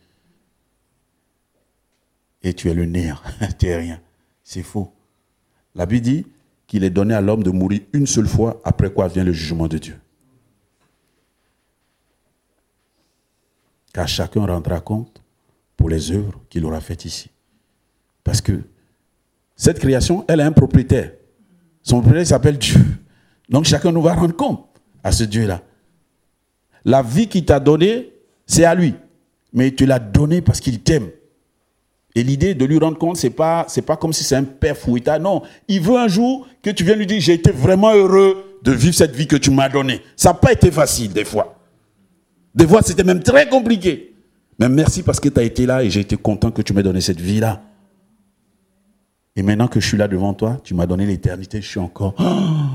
Et tu es le néant. Tu es rien. C'est faux. La Bible dit qu'il est donné à l'homme de mourir une seule fois, après quoi vient le jugement de Dieu. Car chacun rendra compte pour les œuvres qu'il aura faites ici. Parce que cette création, elle a un propriétaire. Son propriétaire s'appelle Dieu. Donc chacun nous va rendre compte à ce Dieu-là. La vie qu'il t'a donnée, c'est à lui. Mais tu l'as donnée parce qu'il t'aime. Et l'idée de lui rendre compte, ce n'est pas, c'est pas comme si c'est un père fouettard. Non, il veut un jour que tu viennes lui dire, j'ai été vraiment heureux de vivre cette vie que tu m'as donnée. Ça n'a pas été facile des fois. Des fois, c'était même très compliqué. Mais merci parce que tu as été là et j'ai été content que tu m'aies donné cette vie-là. Et maintenant que je suis là devant toi, tu m'as donné l'éternité, je suis encore oh,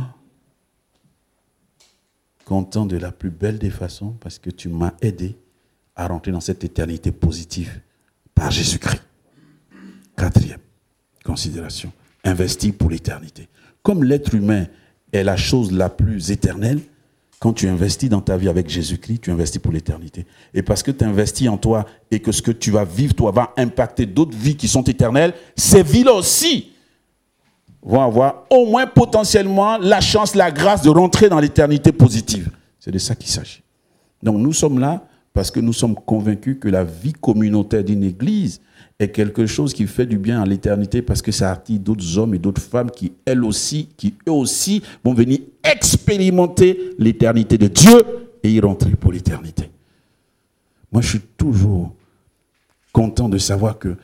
content de la plus belle des façons parce que tu m'as aidé à rentrer dans cette éternité positive par Jésus-Christ. Quatrième considération, investir pour l'éternité. Comme l'être humain est la chose la plus éternelle, quand tu investis dans ta vie avec Jésus-Christ, tu investis pour l'éternité. Et parce que tu investis en toi et que ce que tu vas vivre, toi, va impacter d'autres vies qui sont éternelles, ces vies-là aussi vont avoir au moins potentiellement la chance, la grâce de rentrer dans l'éternité positive. C'est de ça qu'il s'agit. Donc nous sommes là parce que nous sommes convaincus que la vie communautaire d'une église est quelque chose qui fait du bien à l'éternité parce que ça attire d'autres hommes et d'autres femmes qui, elles aussi, qui eux aussi vont venir expérimenter l'éternité de Dieu et y rentrer pour l'éternité. Moi, je suis toujours content de savoir que,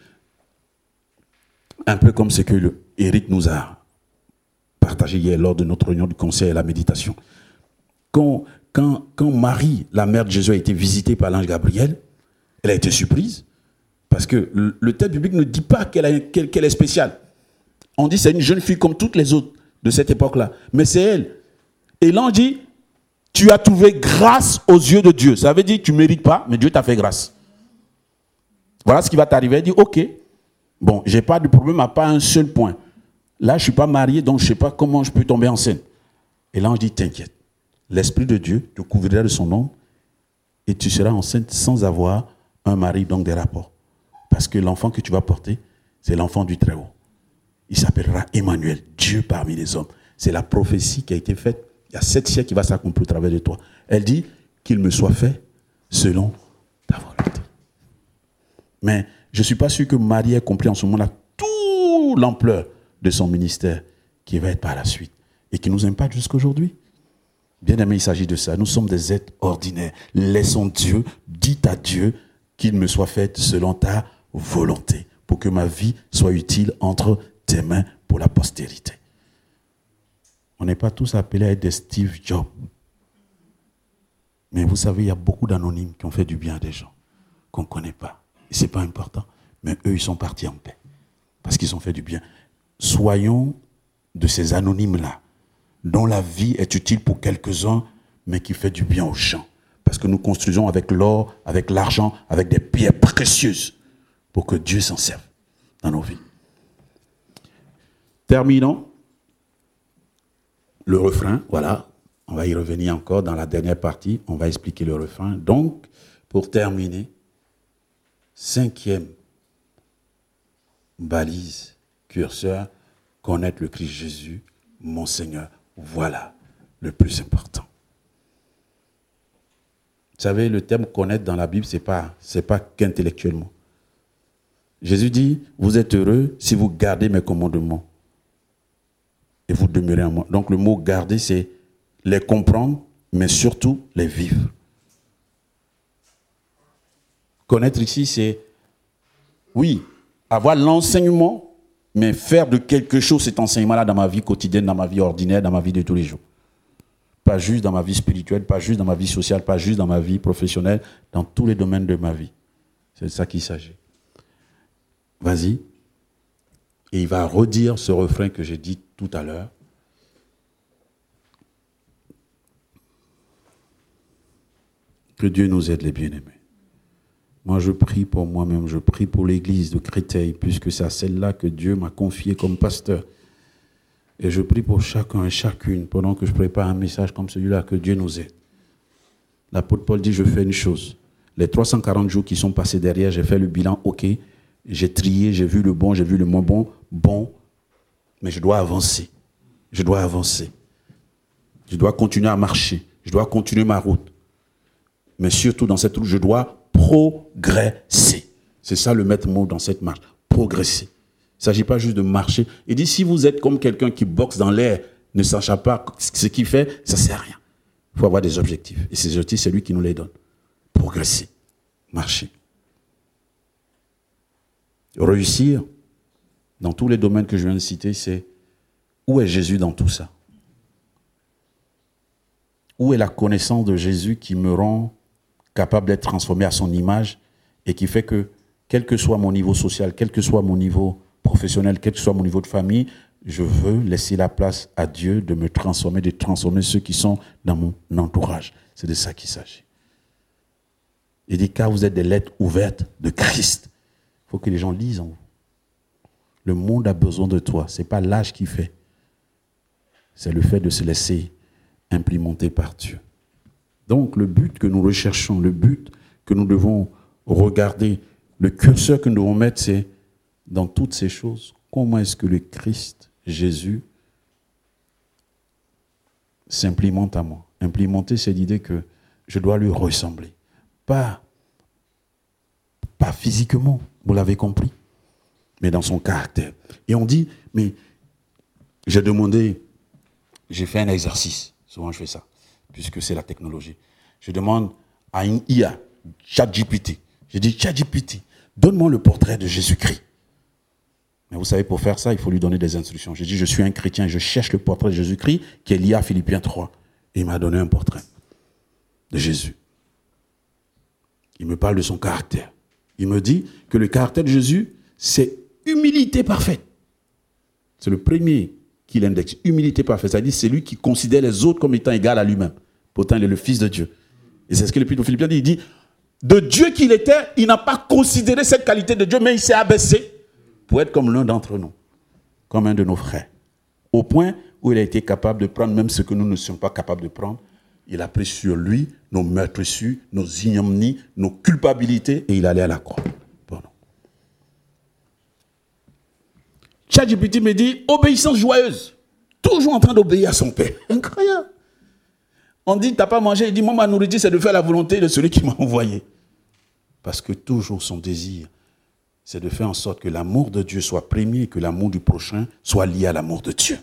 un peu comme ce que le Eric nous a partagé hier lors de notre réunion du conseil et la méditation, quand, quand, quand Marie, la mère de Jésus, a été visitée par l'ange Gabriel, elle a été surprise. Parce que le, le texte biblique ne dit pas qu'elle, a, qu'elle, qu'elle est spéciale. On dit que c'est une jeune fille comme toutes les autres de cette époque-là. Mais c'est elle. Et l'ange dit, tu as trouvé grâce aux yeux de Dieu. Ça veut dire que tu ne mérites pas, mais Dieu t'a fait grâce. Voilà ce qui va t'arriver. Elle dit, ok, bon, je n'ai pas de problème à pas un seul point. Là, je ne suis pas marié, donc je ne sais pas comment je peux tomber enceinte. Et l'ange dit, t'inquiète. L'Esprit de Dieu te couvrira de son nom et tu seras enceinte sans avoir un mari, donc des rapports. Parce que l'enfant que tu vas porter, c'est l'enfant du Très-Haut. Il s'appellera Emmanuel, Dieu parmi les hommes. C'est la prophétie qui a été faite il y a sept siècles qui va s'accomplir au travers de toi. Elle dit qu'il me soit fait selon ta volonté. Mais je ne suis pas sûr que Marie ait compris en ce moment-là toute l'ampleur de son ministère qui va être par la suite et qui nous impacte jusqu'aujourd'hui. Bien aimé, il s'agit de ça. Nous sommes des êtres ordinaires. Laissons Dieu, dites à Dieu qu'il me soit fait selon ta volonté, pour que ma vie soit utile entre tes mains pour la postérité. On n'est pas tous appelés à être des Steve Jobs. Mais vous savez, il y a beaucoup d'anonymes qui ont fait du bien à des gens qu'on ne connaît pas. Et ce n'est pas important. Mais eux, ils sont partis en paix. Parce qu'ils ont fait du bien. Soyons de ces anonymes-là, dont la vie est utile pour quelques-uns, mais qui fait du bien aux gens. Parce que nous construisons avec l'or, avec l'argent, avec des pierres précieuses pour que Dieu s'en serve dans nos vies. Terminons. Le refrain, voilà. On va y revenir encore dans la dernière partie. On va expliquer le refrain. Donc, pour terminer, cinquième balise, curseur, connaître le Christ Jésus, mon Seigneur. Voilà le plus important. Vous savez, le terme connaître dans la Bible, ce n'est pas, c'est pas qu'intellectuellement. Jésus dit, vous êtes heureux si vous gardez mes commandements et vous demeurez en moi. Donc le mot garder, c'est les comprendre, mais surtout les vivre. Connaître ici, c'est, oui, avoir l'enseignement, mais faire de quelque chose cet enseignement-là dans ma vie quotidienne, dans ma vie ordinaire, dans ma vie de tous les jours. Pas juste dans ma vie spirituelle, pas juste dans ma vie sociale, pas juste dans ma vie professionnelle, dans tous les domaines de ma vie. C'est de ça qu'il s'agit. Vas-y. Et il va redire ce refrain que j'ai dit tout à l'heure. Que Dieu nous aide, les bien-aimés. Moi, je prie pour moi-même, je prie pour l'église de Créteil, puisque c'est à celle-là que Dieu m'a confié comme pasteur. Et je prie pour chacun et chacune, pendant que je prépare un message comme celui-là, que Dieu nous aide. L'apôtre Paul dit, je fais une chose. Les trois cent quarante jours qui sont passés derrière, j'ai fait le bilan, ok, j'ai trié, j'ai vu le bon, j'ai vu le moins bon, bon, mais je dois avancer. Je dois avancer. Je dois continuer à marcher. Je dois continuer ma route. Mais surtout dans cette route, je dois progresser. C'est ça le maître mot dans cette marche. Progresser. Il ne s'agit pas juste de marcher. Il dit, si vous êtes comme quelqu'un qui boxe dans l'air, ne sachant pas ce qu'il fait, ça ne sert à rien. Il faut avoir des objectifs. Et ces objectifs, c'est lui qui nous les donne. Progresser. Marcher. Réussir, dans tous les domaines que je viens de citer, c'est où est Jésus dans tout ça? Où est la connaissance de Jésus qui me rend capable d'être transformé à son image et qui fait que, quel que soit mon niveau social, quel que soit mon niveau professionnel, quel que soit mon niveau de famille, je veux laisser la place à Dieu de me transformer, de transformer ceux qui sont dans mon entourage. C'est de ça qu'il s'agit. Il dit, car vous êtes des lettres ouvertes de Christ. Il faut que les gens lisent en vous. Le monde a besoin de toi. Ce n'est pas l'âge qui fait. C'est le fait de se laisser implémenter par Dieu. Donc, le but que nous recherchons, le but que nous devons regarder, le curseur que nous devons mettre, c'est dans toutes ces choses, comment est-ce que le Christ, Jésus, s'implémente à moi. Implémenter, c'est l'idée que je dois lui ressembler. Pas, pas physiquement, vous l'avez compris, mais dans son caractère. Et on dit, mais j'ai demandé, j'ai fait un exercice, souvent je fais ça, puisque c'est la technologie. Je demande à une I A, ChatGPT, je dis, ChatGPT, donne-moi le portrait de Jésus-Christ. Mais vous savez, pour faire ça, il faut lui donner des instructions. Je dis, je suis un chrétien, je cherche le portrait de Jésus-Christ, qui est lié à Philippiens trois. Et il m'a donné un portrait de Jésus. Il me parle de son caractère. Il me dit que le caractère de Jésus, c'est humilité parfaite. C'est le premier qu'il indexe. Humilité parfaite. C'est-à-dire, c'est lui qui considère les autres comme étant égal à lui-même. Pourtant, il est le Fils de Dieu. Et c'est ce que l'Épître aux Philippiens dit. Il dit, de Dieu qu'il était, il n'a pas considéré cette qualité de Dieu, mais il s'est abaissé pour être comme l'un d'entre nous, comme un de nos frères. Au point où il a été capable de prendre même ce que nous ne sommes pas capables de prendre. Il a pris sur lui nos meurtrissures, nos ignominies, nos culpabilités, et il allait à la croix. Pardon. ChatGPT me dit, obéissance joyeuse. Toujours en train d'obéir à son Père. Incroyable. On dit, t'as pas mangé. Il dit, moi, ma nourriture, c'est de faire la volonté de celui qui m'a envoyé. Parce que toujours son désir, c'est de faire en sorte que l'amour de Dieu soit premier et que l'amour du prochain soit lié à l'amour de Dieu.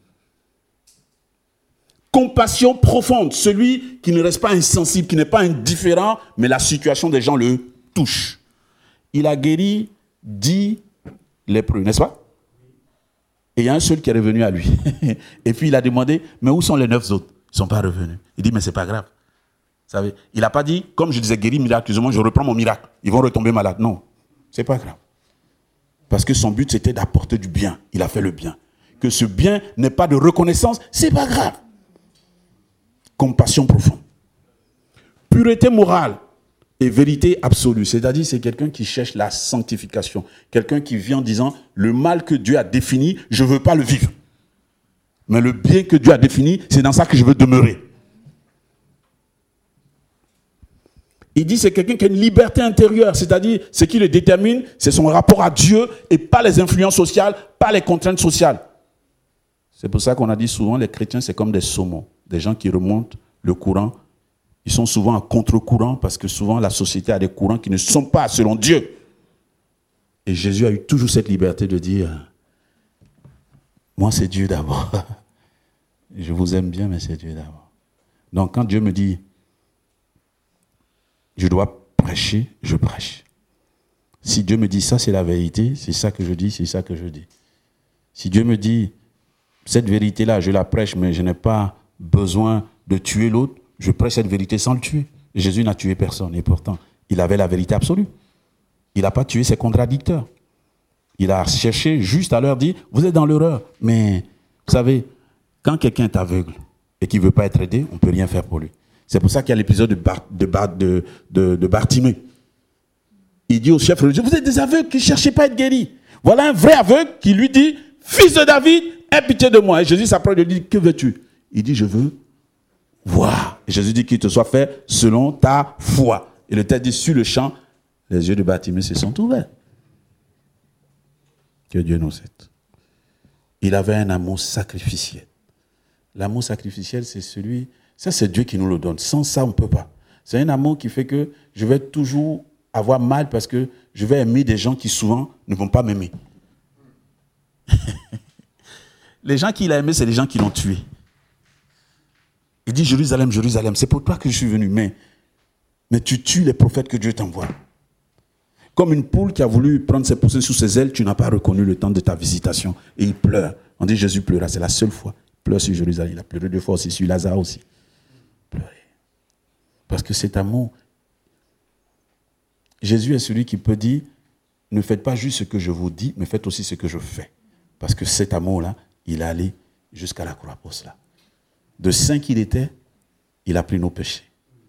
Compassion profonde, celui qui ne reste pas insensible, qui n'est pas indifférent, mais la situation des gens le touche. Il a guéri dix lépreux, n'est-ce pas? Et il y a un seul qui est revenu à lui. Et puis il a demandé, mais où sont les neuf autres? Ils ne sont pas revenus. Il dit, mais ce n'est pas grave. Vous savez, il n'a pas dit, comme je disais, guéri miraculeusement, je reprends mon miracle. Ils vont retomber malades. Non, ce n'est pas grave. Parce que son but, c'était d'apporter du bien. Il a fait le bien. Que ce bien n'ait pas de reconnaissance, ce n'est pas grave. Compassion profonde. Pureté morale et vérité absolue. C'est-à-dire, c'est quelqu'un qui cherche la sanctification. Quelqu'un qui vient en disant, le mal que Dieu a défini, je ne veux pas le vivre. Mais le bien que Dieu a défini, c'est dans ça que je veux demeurer. Il dit, c'est quelqu'un qui a une liberté intérieure. C'est-à-dire, ce qui le détermine, c'est son rapport à Dieu et pas les influences sociales, pas les contraintes sociales. C'est pour ça qu'on a dit souvent, les chrétiens, c'est comme des saumons. Des gens qui remontent le courant, ils sont souvent en contre-courant parce que souvent la société a des courants qui ne sont pas selon Dieu. Et Jésus a eu toujours cette liberté de dire, moi c'est Dieu d'abord. Je vous aime bien, mais c'est Dieu d'abord. Donc quand Dieu me dit, je dois prêcher, je prêche. Si Dieu me dit ça c'est la vérité, c'est ça que je dis, c'est ça que je dis. Si Dieu me dit, cette vérité-là, je la prêche, mais je n'ai pas besoin de tuer l'autre, je prêche cette vérité sans le tuer. Jésus n'a tué personne, et pourtant, il avait la vérité absolue. Il n'a pas tué ses contradicteurs. Il a cherché juste à leur dire, vous êtes dans l'erreur. Mais, vous savez, quand quelqu'un est aveugle et qu'il ne veut pas être aidé, on ne peut rien faire pour lui. C'est pour ça qu'il y a l'épisode de, Bar, de, Bar, de, de, de Bartimée. Il dit au chef religieux, vous êtes des aveugles qui ne cherchez pas à être guéris. Voilà un vrai aveugle qui lui dit, fils de David, aie pitié de moi. Et Jésus s'approche et lui dit, que veux-tu? Il dit, je veux voir. Et Jésus dit qu'il te soit fait selon ta foi. Et le texte dit, sur le champ, les yeux de Bartimée se sont ouverts. Que Dieu nous aide. Il avait un amour sacrificiel. L'amour sacrificiel, c'est celui, ça c'est Dieu qui nous le donne. Sans ça, on ne peut pas. C'est un amour qui fait que je vais toujours avoir mal parce que je vais aimer des gens qui souvent ne vont pas m'aimer. Les gens qu'il a aimés, c'est les gens qui l'ont tué. Il dit, Jérusalem, Jérusalem, c'est pour toi que je suis venu. Mais, mais tu tues les prophètes que Dieu t'envoie. Comme une poule qui a voulu prendre ses poussins sous ses ailes, tu n'as pas reconnu le temps de ta visitation. Et il pleure. On dit, Jésus pleura, c'est la seule fois. Il pleure sur Jérusalem. Il a pleuré deux fois aussi sur Lazare aussi. Pleurer. Parce que cet amour, Jésus est celui qui peut dire, ne faites pas juste ce que je vous dis, mais faites aussi ce que je fais. Parce que cet amour-là, il est allé jusqu'à la croix pour cela. De saint qu'il était, il a pris nos péchés.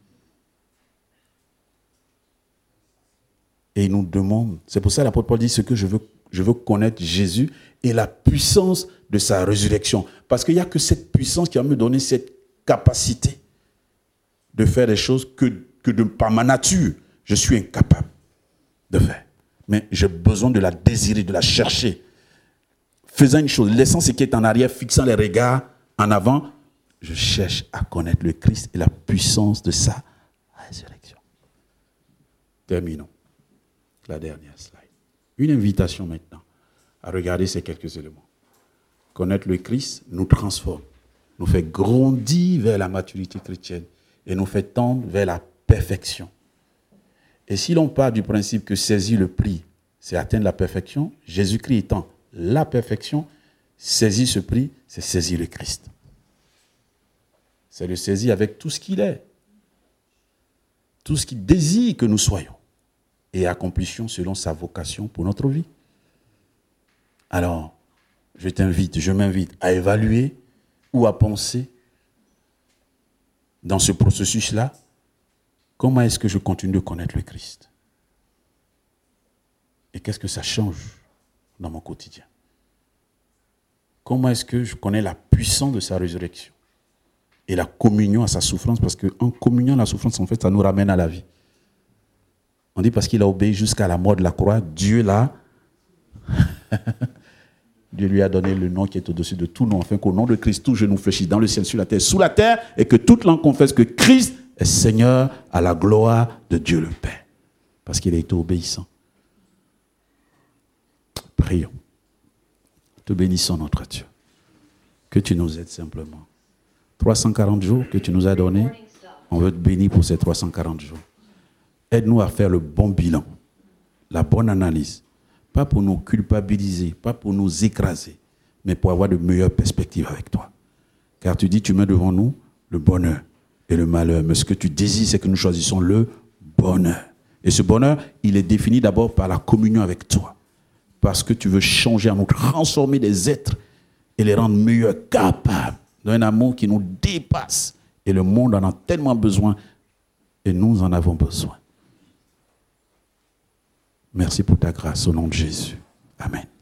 Et il nous demande, c'est pour ça que l'apôtre Paul dit, ce que je veux, je veux connaître Jésus et la puissance de sa résurrection. Parce qu'il n'y a que cette puissance qui va me donner cette capacité de faire des choses que, que de, par ma nature, je suis incapable de faire. Mais j'ai besoin de la désirer, de la chercher. Faisant une chose, laissant ce qui est en arrière, fixant les regards en avant, je cherche à connaître le Christ et la puissance de sa résurrection. Terminons. La dernière slide. Une invitation maintenant à regarder ces quelques éléments. Connaître le Christ nous transforme, nous fait grandir vers la maturité chrétienne et nous fait tendre vers la perfection. Et si l'on part du principe que saisir le prix, c'est atteindre la perfection, Jésus-Christ étant la perfection, saisir ce prix, c'est saisir le Christ. C'est le saisir avec tout ce qu'il est, tout ce qu'il désire que nous soyons, et accomplissions selon sa vocation pour notre vie. Alors, je t'invite, je m'invite à évaluer ou à penser dans ce processus-là, comment est-ce que je continue de connaître le Christ? Et qu'est-ce que ça change dans mon quotidien? Comment est-ce que je connais la puissance de sa résurrection et la communion à sa souffrance? Parce qu'en communion à la souffrance, en fait, ça nous ramène à la vie. On dit parce qu'il a obéi jusqu'à la mort de la croix, Dieu l'a... Dieu lui a donné le nom qui est au-dessus de tout nom, afin qu'au nom de Christ, tout genou fléchisse dans le ciel, sur la terre, sous la terre, et que toute langue confesse que Christ est Seigneur à la gloire de Dieu le Père. Parce qu'il a été obéissant. Prions. Te bénissons, notre Dieu. Que tu nous aides simplement. trois cent quarante jours que tu nous as donnés, on veut te bénir pour ces trois cent quarante jours. Aide-nous à faire le bon bilan, la bonne analyse. Pas pour nous culpabiliser, pas pour nous écraser, mais pour avoir de meilleures perspectives avec toi. Car tu dis, tu mets devant nous le bonheur et le malheur. Mais ce que tu désires, c'est que nous choisissons le bonheur. Et ce bonheur, il est défini d'abord par la communion avec toi. Parce que tu veux changer, nous transformer des êtres et les rendre meilleurs, capables d'un amour qui nous dépasse. Et le monde en a tellement besoin et nous en avons besoin. Merci pour ta grâce au nom de Jésus. Amen.